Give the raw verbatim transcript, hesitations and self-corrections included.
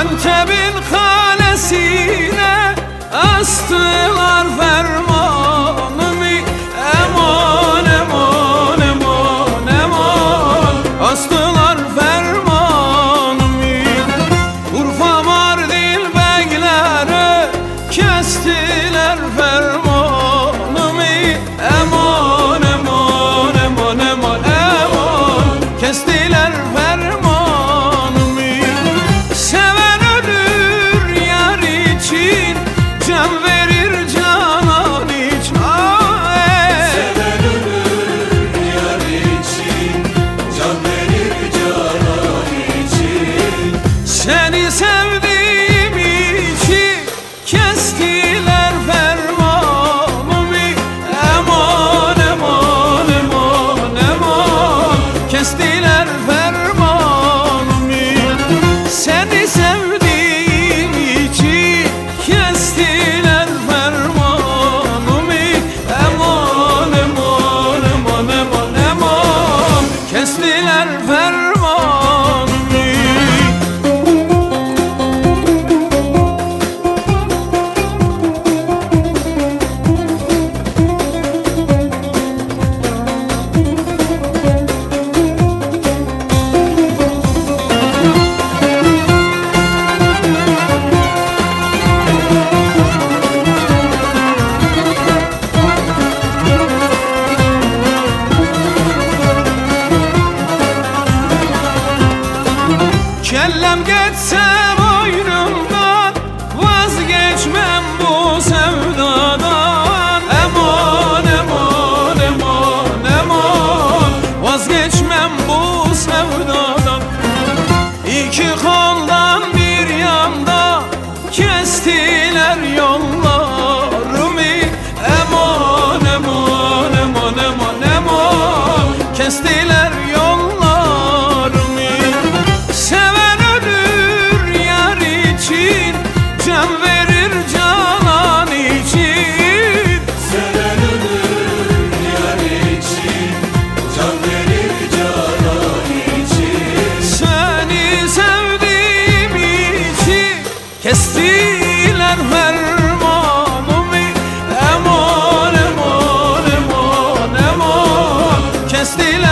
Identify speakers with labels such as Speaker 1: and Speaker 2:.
Speaker 1: Antep'in kalesine astılar fermanımı. Eman eman eman eman, astılar fermanımı. Urfa Mardin beyleri kestiler fermanımı. Eman eman eman eman eman, kestiler fermanımı. Seven ölür yar için, can verir canan için.
Speaker 2: Seven ölür yar için, can verir canan için.
Speaker 1: Seni sevdiğim için kestiler fermanımı. Eman eman eman eman, kestiler fermanımı. Seni sevdiğim için kestiler fermanımı. Eman eman eman eman eman, kestiler fermanımı. Kellem geçse boynumdan, vazgeçmem bu sevdadan. Eman eman eman eman, vazgeçmem bu sevdadan. İki koldan bir yanda kestiler yollarımı. Eman eman eman eman eman, kestiler yollarımı. Seven ölür yar için, can verir canan için.
Speaker 2: Seven ölür yar için, can verir canan için.
Speaker 1: Seni sevdiğim için kestiler fermanımı. Eman eman eman eman, kestiler